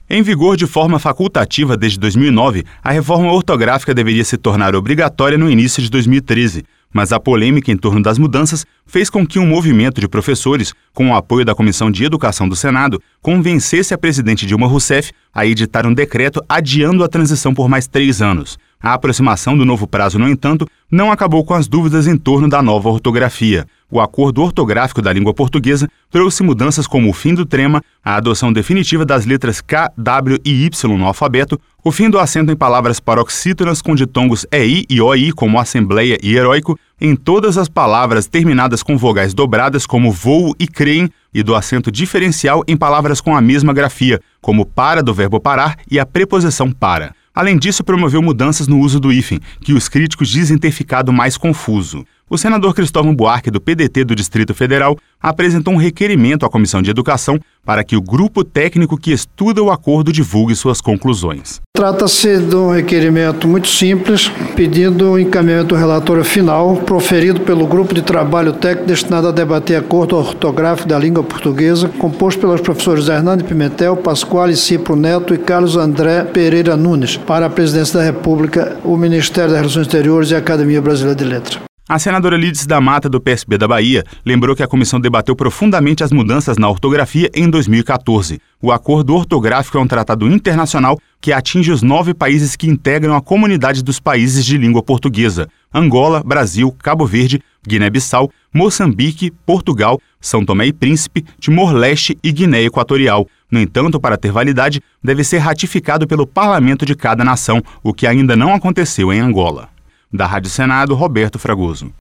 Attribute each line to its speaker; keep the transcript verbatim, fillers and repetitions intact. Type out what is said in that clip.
Speaker 1: Em vigor de forma facultativa desde dois mil e nove, a reforma ortográfica deveria se tornar obrigatória no início de dois mil e treze, mas a polêmica em torno das mudanças fez com que um movimento de professores, com o apoio da Comissão de Educação do Senado, convencesse a presidente Dilma Rousseff a editar um decreto adiando a transição por mais três anos. A aproximação do novo prazo, no entanto, não acabou com as dúvidas em torno da nova ortografia. O acordo ortográfico da língua portuguesa trouxe mudanças como o fim do trema, a adoção definitiva das letras K, W e Y no alfabeto, o fim do acento em palavras paroxítonas com ditongos E I e O I, como assembleia e heróico, em todas as palavras terminadas com vogais dobradas, como voo e creem, e do acento diferencial em palavras com a mesma grafia, como para do verbo parar e a preposição para. Além disso, promoveu mudanças no uso do hífen, que os críticos dizem ter ficado mais confuso. O senador Cristóvão Buarque, do P D T do Distrito Federal, apresentou um requerimento à Comissão de Educação para que o grupo técnico que estuda o acordo divulgue suas conclusões.
Speaker 2: Trata-se de um requerimento muito simples, pedindo o encaminhamento do relatório final, proferido pelo Grupo de Trabalho Técnico destinado a debater acordo ortográfico da língua portuguesa, composto pelos professores Hernando Pimentel, Pasquale Cipro Neto e Carlos André Pereira Nunes, para a Presidência da República, o Ministério das Relações Exteriores e a Academia Brasileira de Letras.
Speaker 1: A senadora Lídice da Mata, do P S B da Bahia, lembrou que a comissão debateu profundamente as mudanças na ortografia em dois mil e quatorze. O acordo ortográfico é um tratado internacional que atinge os nove países que integram a comunidade dos países de língua portuguesa: Angola, Brasil, Cabo Verde, Guiné-Bissau, Moçambique, Portugal, São Tomé e Príncipe, Timor-Leste e Guiné Equatorial. No entanto, para ter validade, deve ser ratificado pelo parlamento de cada nação, o que ainda não aconteceu em Angola. Da Rádio Senado, Roberto Fragoso.